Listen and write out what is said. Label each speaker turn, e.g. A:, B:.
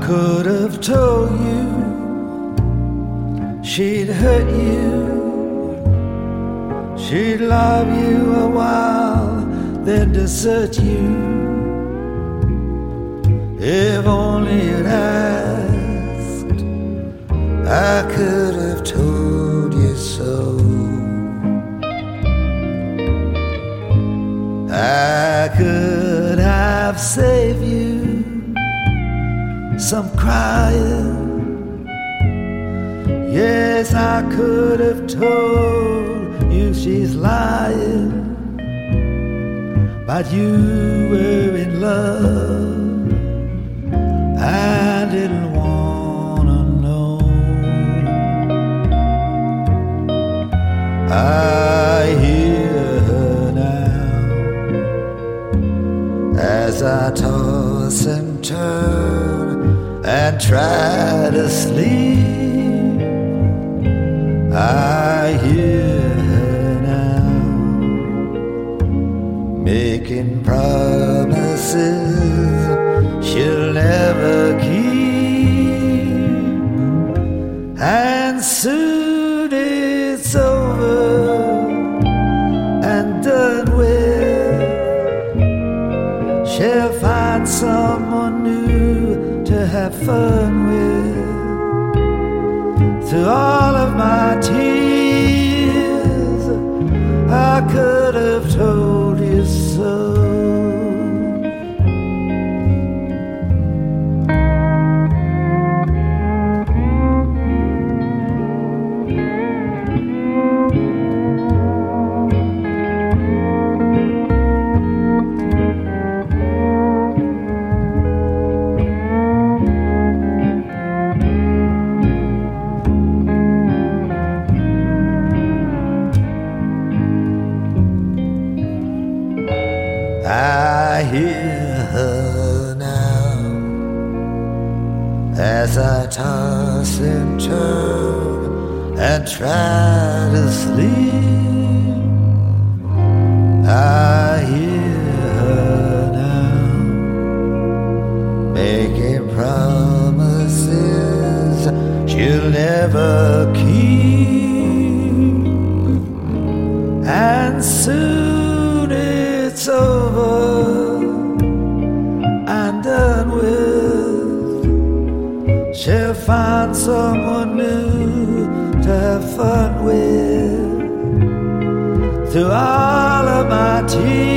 A: could have told you she'd hurt you, she'd love you a while, then desert you. If only you'd asked, I could have told you so. I could have saved you some crying. Yes, I could have told you she's lying, but you were in love and didn't wanna know. I hear her now as I toss and turn and try to sleep. I hear her now making promises she'll never keep, and soon it's over and done with. She'll find someone new to have fun with. Through all of my tears, I could have told you so. I hear her now as I toss and turn and try to sleep. I hear her now making promises she'll never keep, and soon it's over and done with. She'll find someone new to have fun with. Through all of my tears,